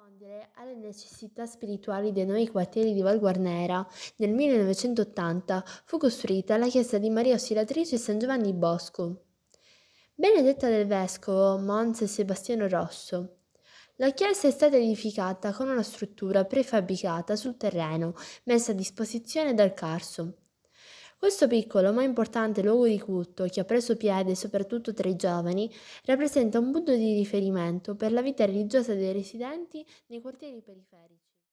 rispondere alle necessità spirituali dei nuovi quartieri di Val Guarnera, nel 1980 fu costruita la chiesa di Maria Ausiliatrice e San Giovanni Bosco, benedetta dal vescovo Mons. Sebastiano Rosso. La chiesa è stata edificata con una struttura prefabbricata sul terreno, messa a disposizione dal Carso. Questo piccolo ma importante luogo di culto, che ha preso piede soprattutto tra i giovani, rappresenta un punto di riferimento per la vita religiosa dei residenti nei quartieri periferici.